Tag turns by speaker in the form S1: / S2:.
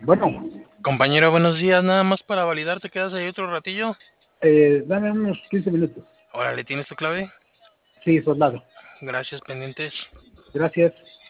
S1: Bueno,
S2: Compañero, buenos días. Nada más para validar, ¿te quedas ahí otro ratillo?
S1: dame unos 15 minutos.
S2: Órale, ¿tienes tu clave?
S1: Sí, soldado.
S2: Gracias, pendientes.
S1: Gracias.